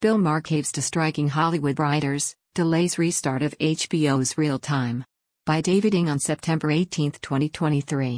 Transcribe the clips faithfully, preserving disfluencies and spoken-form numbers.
Bill Maher caves to striking Hollywood writers, delays restart of H B O's Real Time. By David Ng on September eighteenth, twenty twenty-three.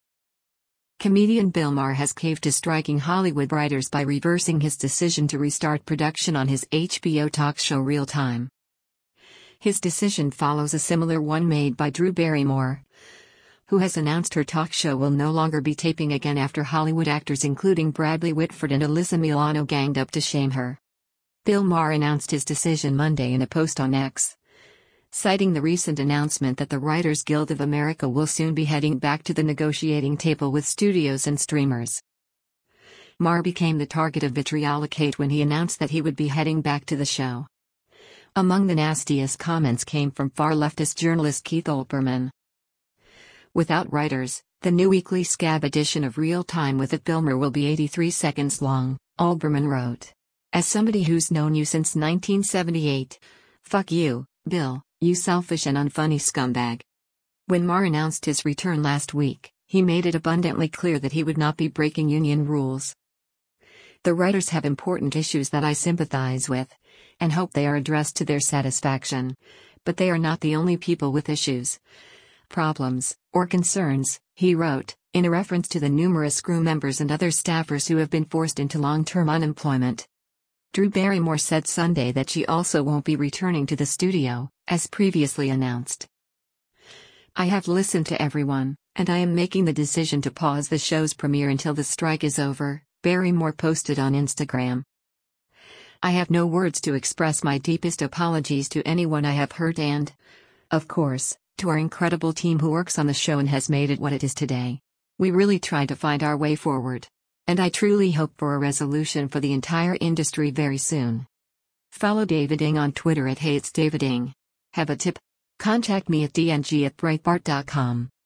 Comedian Bill Maher has caved to striking Hollywood writers by reversing his decision to restart production on his H B O talk show Real Time. His decision follows a similar one made by Drew Barrymore, who has announced her talk show will no longer be taping again after Hollywood actors including Bradley Whitford and Alyssa Milano ganged up to shame her. Bill Maher announced his decision Monday in a post on X, citing the recent announcement that the Writers Guild of America will soon be heading back to the negotiating table with studios and streamers. Maher became the target of vitriolic hate when he announced that he would be heading back to the show. Among the nastiest comments came from far-leftist journalist Keith Olbermann. Without writers, the new weekly scab edition of Real Time with it Bill Maher will be eighty-three seconds long, Olbermann wrote. As somebody who's known you since nineteen seventy-eight, fuck you, Bill, you selfish and unfunny scumbag. When Maher announced his return last week, he made it abundantly clear that he would not be breaking union rules. The writers have important issues that I sympathize with, and hope they are addressed to their satisfaction, but they are not the only people with issues, problems, or concerns, he wrote, in a reference to the numerous crew members and other staffers who have been forced into long-term unemployment. Drew Barrymore said Sunday that she also won't be returning to the studio, as previously announced. I have listened to everyone, and I am making the decision to pause the show's premiere until the strike is over, Barrymore posted on Instagram. I have no words to express my deepest apologies to anyone I have hurt and, of course, to our incredible team who works on the show and has made it what it is today. We really tried to find our way forward. And I truly hope for a resolution for the entire industry very soon. Follow David Ng on Twitter at Hey It's David Ng. Have a tip? Contact me at d n g at breitbart dot com.